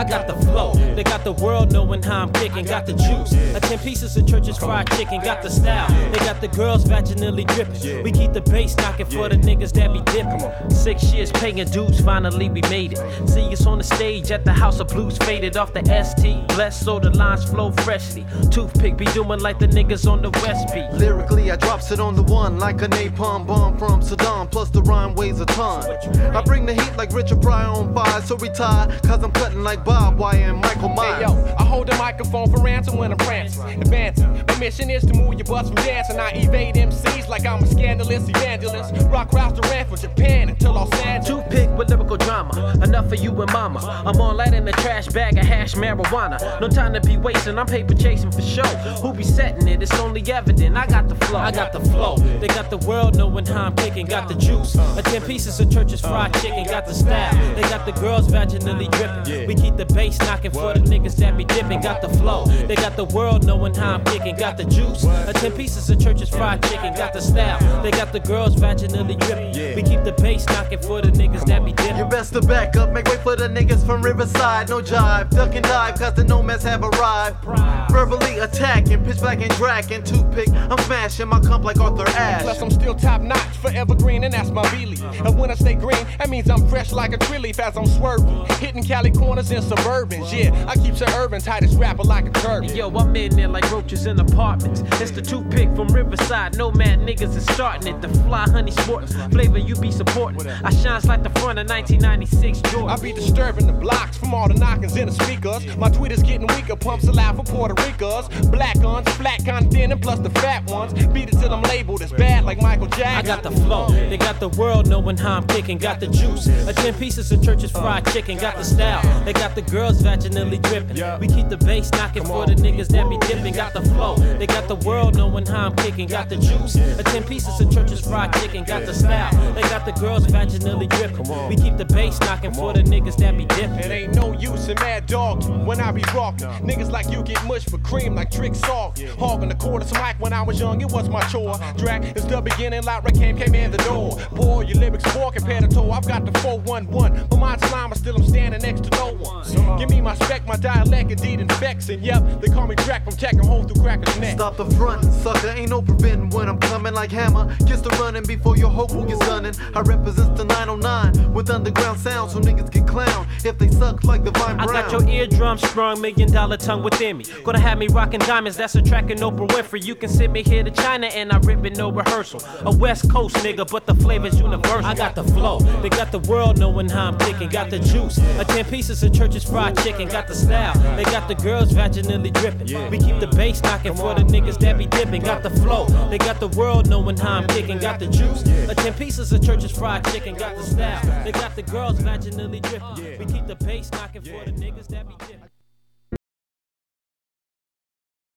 got the flow. They got the world knowing how I'm kicking. Got the juice. 10 pieces of church's fried chicken. Got the style. They got the girls vaginally dripping. We keep the bass knocking for the niggas that be dipping. 6 years paying dues, finally we made it. See us on the stage at the House of Blues, faded off the ST. Blessed so the lines flow freshly. Toothpick be doing like the niggas on the West beat. Lyrically, I drops it on the one like a napalm bomb from Saddam. Plus the rhyme weighs a ton. I bring the heat like Richard Pryor on fire, so retire, cause I'm cutting like Bob Wire and Michael Myers. Hey yo, I hold the microphone for ransom when I'm prancing, advancing. My mission is to move your butts from dancing. I evade MCs like I'm a scandalous evangelist. Rock routes the ran from Japan until Los Angeles. Toothpick with lyrical drama, enough for you and mama. I'm all that in a trash bag of hash marijuana. No time to be wasting, I'm paper chasing for show. Who be setting it? It's only evident. I got the flow. I got the flow. They got the world knowing how I'm kicking. Got the juice. 10 pieces of church's fried chicken. Got the style. They got the girls vaginally dripping. We keep the bass knocking for the niggas that be dipping. Got the flow. They got the world knowing how I'm kicking. Got the juice. 10 pieces of church's fried chicken. Got the style. They got the girls vaginally dripping. We keep the bass knocking for the niggas that be dipping. You best to back up, make way for the niggas from Riverside. No jive, duck and dive, cause the nomads have arrived. Verbally attacking, pitch black and dragging. Toothpick, I'm smashing my cup like Arthur Ashe. Plus I'm still top notch, forever green, and that's my B-leaf. And when I stay green, that means I'm fresh like a tree leaf as I'm swerving. Hitting Cali corners in Suburbans, yeah. I keep Sir Urban tightest rapper like a turban. Yo, I'm in there like roaches in apartments. It's the Toothpick from Riverside. Nomad niggas is starting it. The fly honey sports flavor you be supporting. I shines like the front of 1996 Jordan. I be disturbing the blocks from all the knockings in the speakers. My tweet is getting weaker, pumps alive for Puerto Ricans. Black uns, flat content, and plus the fat ones. Beat it till I'm labeled as bad like Michael Jackson. I got the flow. They got the world knowing how I'm kicking. Got the juice. 10 pieces of church's fried chicken. Got the style. They got the girls vaginally dripping. We keep the bass knocking for the niggas that be dipping. Got the flow. They got the world knowing how I'm kicking. Got the juice. 10 pieces of church's fried chicken. Got the style. They got the girls vaginally dripping. We keep the bass knocking for the niggas that be dipping. It ain't no use in mad dog when I be rockin'. Niggas like you get mush for cream like Trick Salt. Hogging the quarters mic when I was young, it was my chore. Drag is the beginning, like Rakim came in the door. Pour your lyrics poor compared to toe. I've got the 411, but mine's slime, but still I'm standing next to no one. Give me my spec, my dialect indeed infecting. Yep, they call me Drac from Tech and hole through crackers neck. Stop the frontin', sucker, ain't no preventing when I'm coming like hammer. Kiss the running before your hope gets gunning. I represent the 909 with underground sounds so niggas get clown if they suck like the Vine Brown. I got your eardrum strong, $1 million tongue within me. Gonna have me rocking diamonds, that's a track in Oprah Winfrey. You can send me here to China and I rip it no rehearsal. A West Coast nigga, but the flavor's universal. I got the flow, they got the world knowing how I'm kicking. Got the juice, 10 pieces of church's fried chicken. Got the style, they got the girls vaginally dripping. We keep the bass knocking for the niggas that be dipping. Got the flow, they got the world knowing how I'm kicking. Got the juice, 10 pieces of church's fried chicken. Got the style, they got the girls vaginally dripping. We keep the bass knocking for the niggas that be dipping.